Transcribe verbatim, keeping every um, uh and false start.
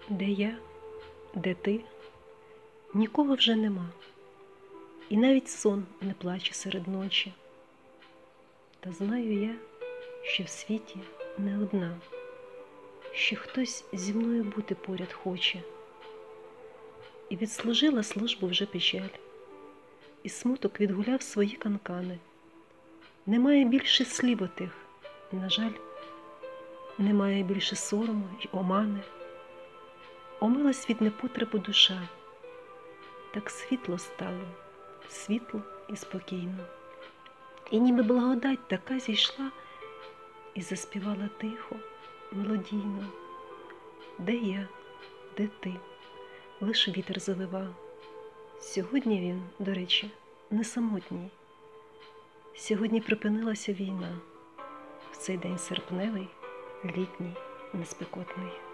Де я, де ти, нікого вже нема, і навіть сон не плаче серед ночі. Та знаю я, що в світі не одна, що хтось зі мною бути поряд хоче. І відслужила службу вже печаль, і смуток відгуляв свої канкани. Немає більше слів отих, на жаль, немає більше сорому й омани. Омилась від непотребу душа, так світло стало, світло і спокійно. І ніби благодать така зійшла і заспівала тихо, мелодійно. Де я, де ти, лиш вітер завива. Сьогодні він, до речі, не самотній. Сьогодні припинилася війна, в цей день серпневий, літній, неспекотний.